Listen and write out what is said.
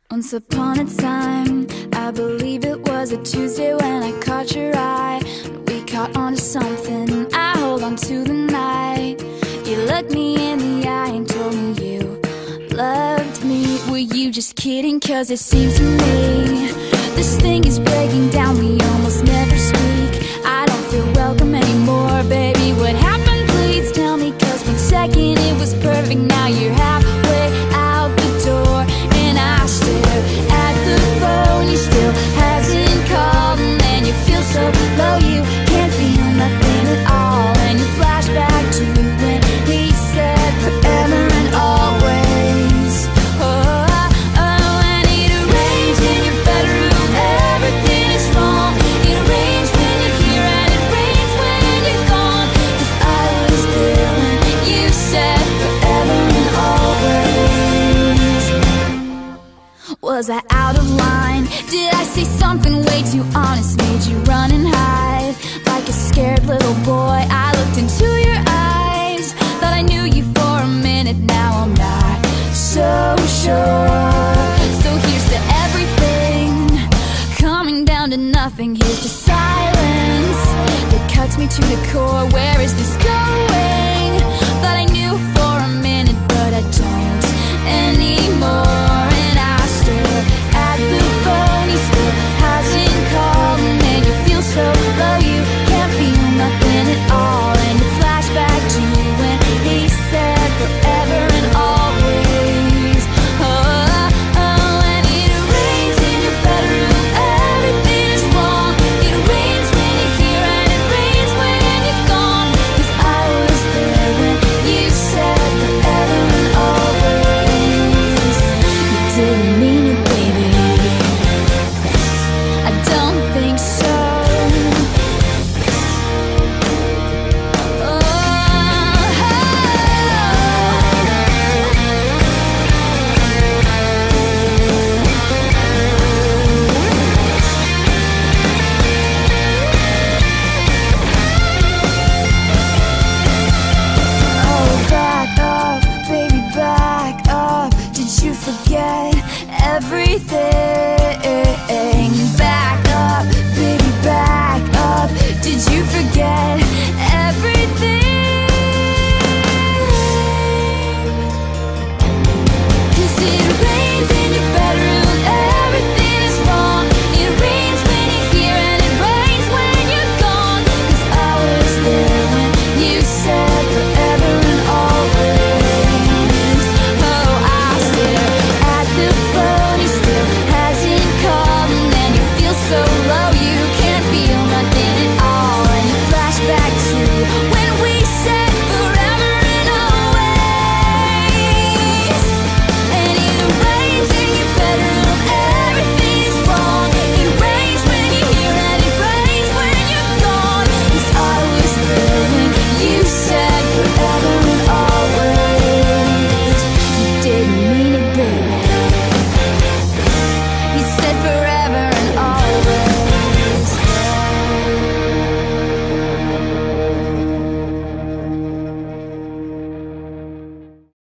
Once upon a time, I believe it was a Tuesday when I caught your eye. We caught on to something, I hold on to the night. You looked me in the eye and told me you loved me. Were you just kidding? Cause it seems to me this thing is breaking down, we almost never speak. I don't feel welcome anymore, baby. What happened? Please tell me, cause 1 second it was perfect. Now you're halfway out the door, and I stare at the phone. You still hasn't called, and then you feel so low you can't feel nothing at all. And you flash back to when he said forever and always. And it rains in your bedroom, everything is wrong. It rains when you're here and it rains when you're gone. 'Cause I was there when you said forever and always. Was I out of line? Did I say something way too honest? Made you run and hide like a scared little boy? I looked into your eyes, thought I knew you for a minute. Now I'm not so sure. So here's to everything coming down to nothing. Here's to silence that cuts me to the core.